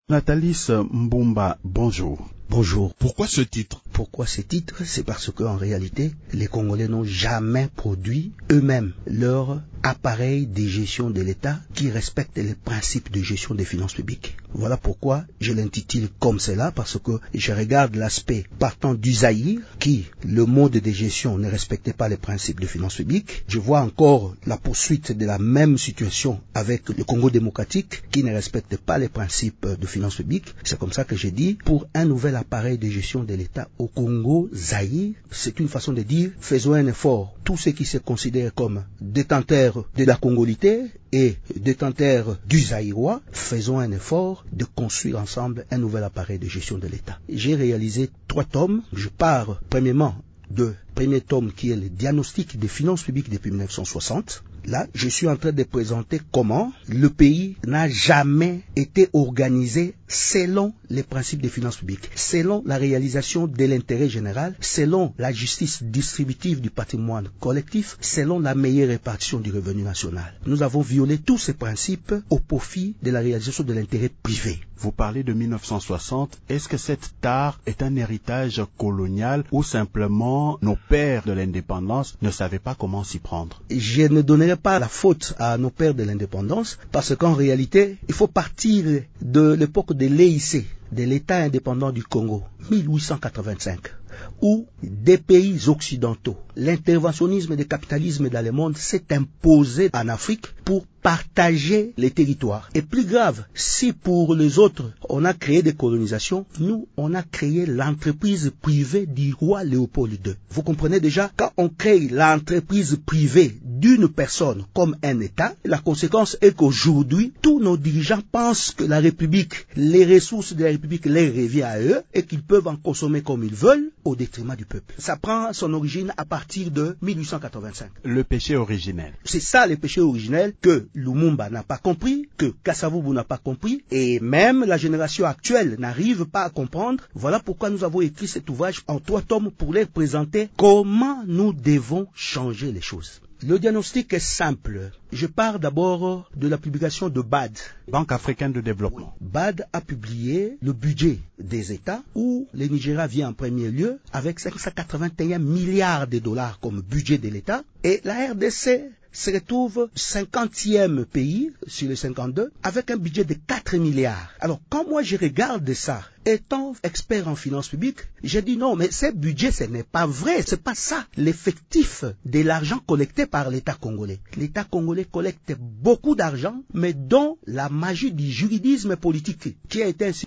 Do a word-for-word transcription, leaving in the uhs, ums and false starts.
Nathalie Mbumba, bonjour. Bonjour. Pourquoi ce titre? Pourquoi ce titre? C'est parce qu'en réalité, les Congolais n'ont jamais produit eux-mêmes leur appareil de gestion de l'État qui respecte les principes de gestion des finances publiques. Voilà pourquoi je l'intitule comme cela, parce que je regarde l'aspect partant du Zaïre, qui, le mode de gestion, ne respectait pas les principes de finances publiques. Je vois encore la poursuite de la même situation avec le Congo démocratique, qui ne respecte pas les principes de finances publiques. C'est comme ça que j'ai dit, pour un nouvel appareil de gestion de l'État au Congo, Zaïre, c'est une façon de dire, faisons un effort. Tous ceux qui se considèrent comme détenteurs de la congolité et détenteurs du Zaïrois, faisons un effort de construire ensemble un nouvel appareil de gestion de l'État. J'ai réalisé trois tomes. Je pars premièrement de premier tome qui est le diagnostic des finances publiques depuis mille neuf cent soixante. Là, je suis en train de présenter comment le pays n'a jamais été organisé selon les principes des finances publiques, selon la réalisation de l'intérêt général, selon la justice distributive du patrimoine collectif, selon la meilleure répartition du revenu national. Nous avons violé tous ces principes au profit de la réalisation de l'intérêt privé. Vous parlez de mille neuf cent soixante. Est-ce que cette tare est un héritage colonial ou simplement nos pères de l'indépendance ne savaient pas comment s'y prendre? Je ne donnerai pas la faute à nos pères de l'indépendance, parce qu'en réalité, il faut partir de l'époque de l'E I C, de l'État indépendant du Congo, mille huit cent quatre-vingt-cinq, où des pays occidentaux, l'interventionnisme et le capitalisme dans le monde s'est imposé en Afrique pour partager les territoires. Et plus grave, si pour les autres, on a créé des colonisations, nous, on a créé l'entreprise privée du roi Léopold deux. Vous comprenez déjà, quand on crée l'entreprise privée d'une personne comme un État, la conséquence est qu'aujourd'hui, tous nos dirigeants pensent que la République, les ressources de la République les reviennent à eux et qu'ils peuvent en consommer comme ils veulent au détriment du peuple. Ça prend son origine à partir de mille huit cent quatre-vingt-cinq. Le péché originel. C'est ça le péché originel que Lumumba n'a pas compris, que Kasavubu n'a pas compris, et même la génération actuelle n'arrive pas à comprendre. Voilà pourquoi nous avons écrit cet ouvrage en trois tomes pour les présenter comment nous devons changer les choses. Le diagnostic est simple. Je pars d'abord de la publication de B A D. Banque africaine de développement. B A D a publié le budget des États où le Nigeria vient en premier lieu avec cinq cent quatre-vingt-un milliards de dollars comme budget de l'État, et la R D C se retrouve cinquantième pays sur les cinquante-deux avec un budget de quatre milliards. Alors quand moi je regarde ça, étant expert en finances publiques, j'ai dit non, mais ce budget, ce n'est pas vrai, c'est pas ça l'effectif de l'argent collecté par l'État congolais. L'État congolais collecte beaucoup d'argent, mais dont la magie du juridisme politique qui a été